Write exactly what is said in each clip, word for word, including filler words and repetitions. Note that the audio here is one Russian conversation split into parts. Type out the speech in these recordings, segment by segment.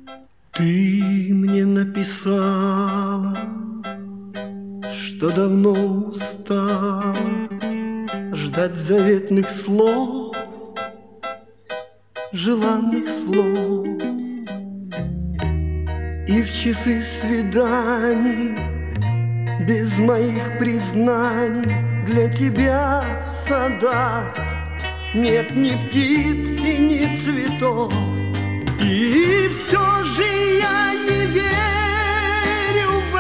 Ты мне написала, что давно устала ждать заветных слов, желанных слов. И в часы свиданий без моих признаний для тебя в садах нет ни птиц и ни цветов. И все же я не верю в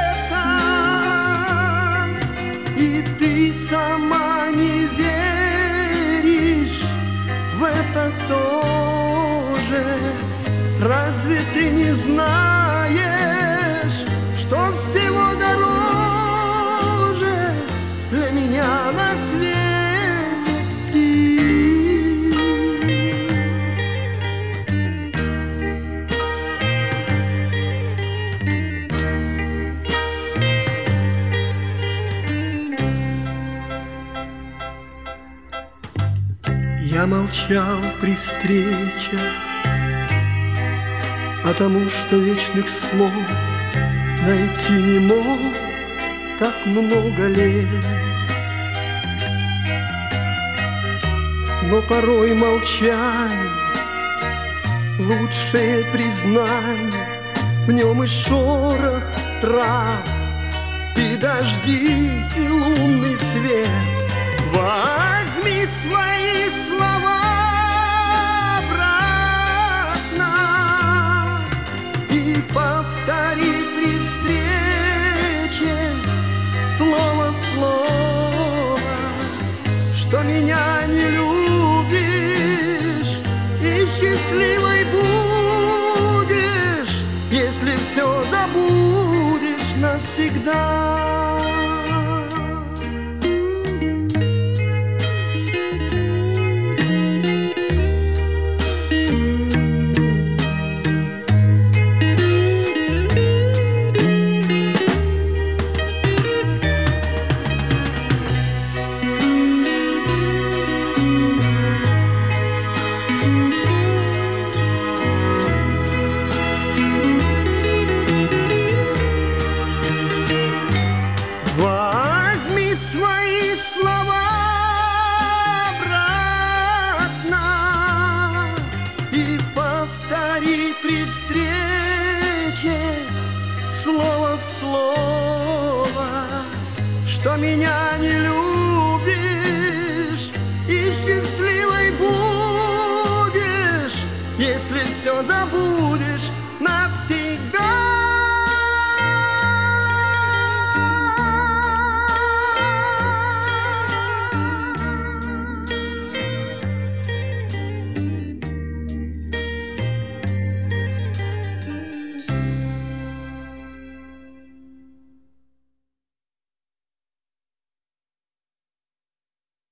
это, и ты сама не веришь в это тоже. Разве ты не знаешь, что всего дороже для меня на свете ты? Я молчал при встречах, потому что вечных слов найти не мог так много лет. Но порой молчание — лучшее признание, в нем и шорох трав, и дожди, и лунный свет. Возьми свои слова обратно и повтори при встрече слово в слово, что меня не любишь и счастливой будешь, если все забудешь навсегда. Возьми свои слова обратно и повтори при встрече слово в слово, что меня не любишь и счастливой будешь, если все забудешь